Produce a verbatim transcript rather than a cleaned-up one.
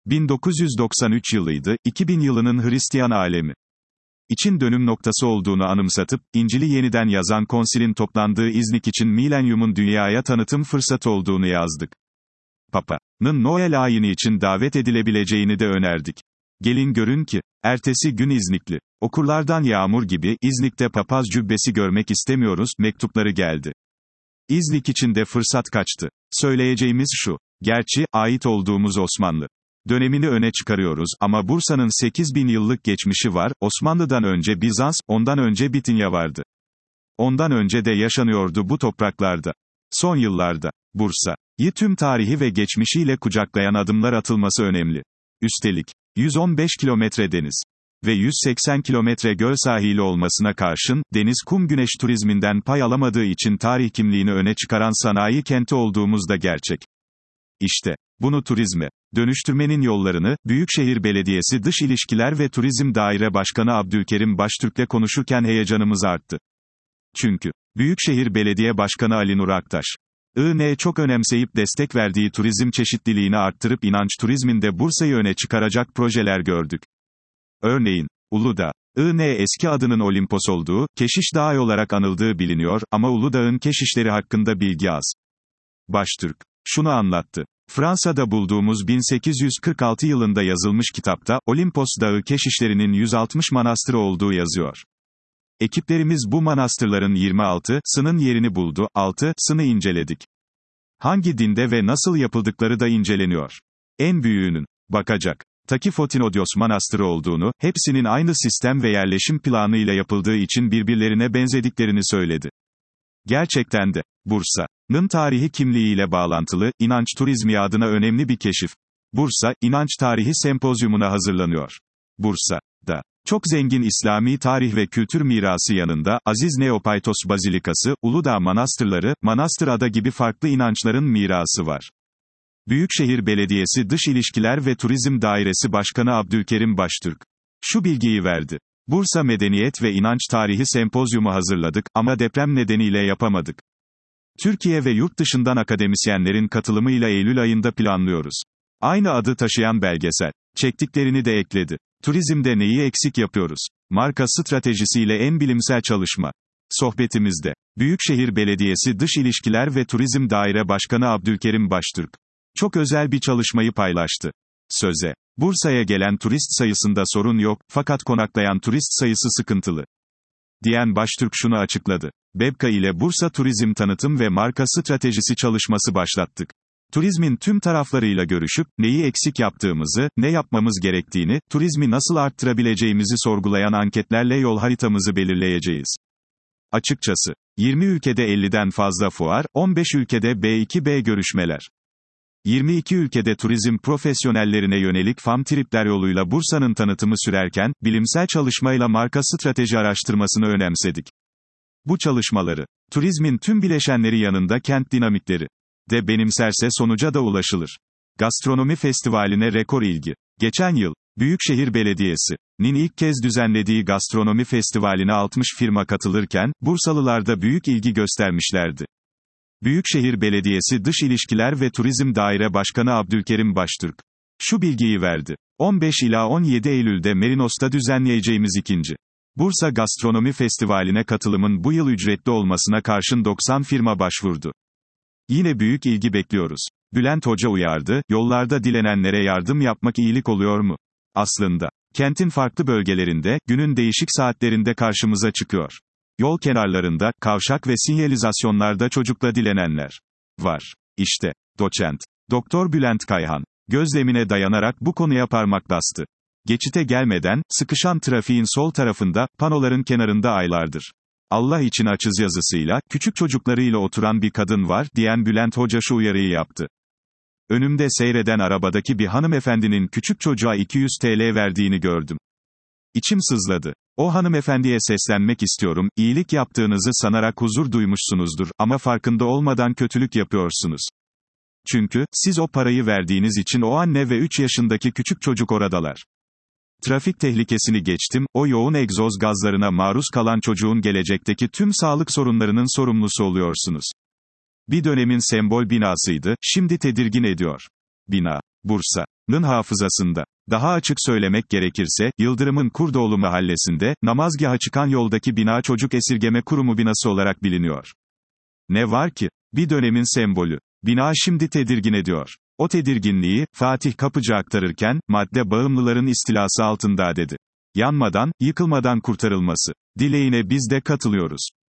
bin dokuz yüz doksan üç yılıydı, iki bin yılının Hristiyan alemi için dönüm noktası olduğunu anımsatıp, İncil'i yeniden yazan konsilin toplandığı İznik için milenyumun dünyaya tanıtım fırsatı olduğunu yazdık. Papa'nın Noel ayini için davet edilebileceğini de önerdik. Gelin görün ki, ertesi gün İznikli okurlardan yağmur gibi, İznik'te papaz cübbesi görmek istemiyoruz, mektupları geldi. İznik için de fırsat kaçtı. Söyleyeceğimiz şu, gerçi, ait olduğumuz Osmanlı dönemini öne çıkarıyoruz ama Bursa'nın sekiz bin yıllık geçmişi var, Osmanlı'dan önce Bizans, ondan önce Bitinya vardı. Ondan önce de yaşanıyordu bu topraklarda. Son yıllarda, Bursa'yı tüm tarihi ve geçmişiyle kucaklayan adımlar atılması önemli. Üstelik, yüz on beş kilometre deniz ve yüz seksen kilometre göl sahili olmasına karşın, deniz kum güneş turizminden pay alamadığı için tarih kimliğini öne çıkaran sanayi kenti olduğumuz da gerçek. İşte, bunu turizme dönüştürmenin yollarını, Büyükşehir Belediyesi Dış İlişkiler ve Turizm Daire Başkanı Abdülkerim Baştürk'le konuşurken heyecanımız arttı. Çünkü, Büyükşehir Belediye Başkanı Ali Nur Aktaş, I N çok önemseyip destek verdiği turizm çeşitliliğini arttırıp inanç turizminde Bursa'yı öne çıkaracak projeler gördük. Örneğin, Uludağ, I N eski adının Olimpos olduğu, Keşiş Dağı olarak anıldığı biliniyor ama Uludağ'ın keşişleri hakkında bilgi az. Baştürk şunu anlattı. Fransa'da bulduğumuz bin sekiz yüz kırk altı yılında yazılmış kitapta, Olimpos Dağı keşişlerinin yüz altmış manastırı olduğu yazıyor. Ekiplerimiz bu manastırların yirmi altısının yerini buldu, altısını inceledik. Hangi dinde ve nasıl yapıldıkları da inceleniyor. En büyüğünün, bakacak, Takifotinodios Manastırı olduğunu, hepsinin aynı sistem ve yerleşim planıyla yapıldığı için birbirlerine benzediklerini söyledi. Gerçekten de, Bursa'nın tarihi kimliğiyle bağlantılı, inanç turizmi adına önemli bir keşif. Bursa, İnanç Tarihi Sempozyumuna hazırlanıyor. Bursa'da, çok zengin İslami tarih ve kültür mirası yanında, Aziz Neopaytos Bazilikası, Uludağ Manastırları, Manastır Ada gibi farklı inançların mirası var. Büyükşehir Belediyesi Dış İlişkiler ve Turizm Dairesi Başkanı Abdülkerim Baştürk şu bilgiyi verdi. Bursa Medeniyet ve İnanç Tarihi Sempozyumu hazırladık ama deprem nedeniyle yapamadık. Türkiye ve yurt dışından akademisyenlerin katılımıyla Eylül ayında planlıyoruz. Aynı adı taşıyan belgesel çektiklerini de ekledi. Turizmde neyi eksik yapıyoruz? Marka stratejisiyle en bilimsel çalışma. Sohbetimizde, Büyükşehir Belediyesi Dış İlişkiler ve Turizm Daire Başkanı Abdülkerim Baştürk çok özel bir çalışmayı paylaştı. Söze, Bursa'ya gelen turist sayısında sorun yok, fakat konaklayan turist sayısı sıkıntılı diyen Baştürk şunu açıkladı. BEBKA ile Bursa Turizm Tanıtım ve Marka Stratejisi çalışması başlattık. Turizmin tüm taraflarıyla görüşüp, neyi eksik yaptığımızı, ne yapmamız gerektiğini, turizmi nasıl arttırabileceğimizi sorgulayan anketlerle yol haritamızı belirleyeceğiz. Açıkçası, yirmi ülkede elliden fazla fuar, on beş ülkede B iki B görüşmeler. yirmi iki ülkede turizm profesyonellerine yönelik farm tripler yoluyla Bursa'nın tanıtımı sürerken, bilimsel çalışmayla marka strateji araştırmasını önemsedik. Bu çalışmaları, turizmin tüm bileşenleri yanında kent dinamikleri de benimserse sonuca da ulaşılır. Gastronomi festivaline rekor ilgi. Geçen yıl, Büyükşehir Belediyesi'nin ilk kez düzenlediği gastronomi festivaline altmış firma katılırken, Bursalılar da büyük ilgi göstermişlerdi. Büyükşehir Belediyesi Dış İlişkiler ve Turizm Daire Başkanı Abdülkerim Baştürk şu bilgiyi verdi. on beş ila on yedi Eylül'de Merinos'ta düzenleyeceğimiz ikinci Bursa Gastronomi Festivali'ne katılımın bu yıl ücretli olmasına karşın doksan firma başvurdu. Yine büyük ilgi bekliyoruz. Bülent Hoca uyardı, yollarda dilenenlere yardım yapmak iyilik oluyor mu? Aslında, kentin farklı bölgelerinde, günün değişik saatlerinde karşımıza çıkıyor. Yol kenarlarında, kavşak ve sinyalizasyonlarda çocukla dilenenler var. İşte, doçent Doktor Bülent Kayhan, gözlemine dayanarak bu konuya parmak bastı. Geçite gelmeden, sıkışan trafiğin sol tarafında, panoların kenarında aylardır Allah için açız yazısıyla, küçük çocuklarıyla oturan bir kadın var, diyen Bülent Hoca şu uyarıyı yaptı. Önümde seyreden arabadaki bir hanımefendinin küçük çocuğa iki yüz TL verdiğini gördüm. İçim sızladı. O hanımefendiye seslenmek istiyorum, iyilik yaptığınızı sanarak huzur duymuşsunuzdur, ama farkında olmadan kötülük yapıyorsunuz. Çünkü, siz o parayı verdiğiniz için o anne ve üç yaşındaki küçük çocuk oradalar. Trafik tehlikesini geçtim, o yoğun egzoz gazlarına maruz kalan çocuğun gelecekteki tüm sağlık sorunlarının sorumlusu oluyorsunuz. Bir dönemin sembol binasıydı, şimdi tedirgin ediyor. Bina. Bursa'nın hafızasında. Daha açık söylemek gerekirse, Yıldırım'ın Kurdoğlu mahallesinde, namazgaha çıkan yoldaki bina Çocuk Esirgeme Kurumu binası olarak biliniyor. Ne var ki? Bir dönemin sembolü. Bina şimdi tedirgin ediyor. O tedirginliği, Fatih Kapıcı aktarırken, madde bağımlıların istilası altında dedi. Yanmadan, yıkılmadan kurtarılması dileğine biz de katılıyoruz.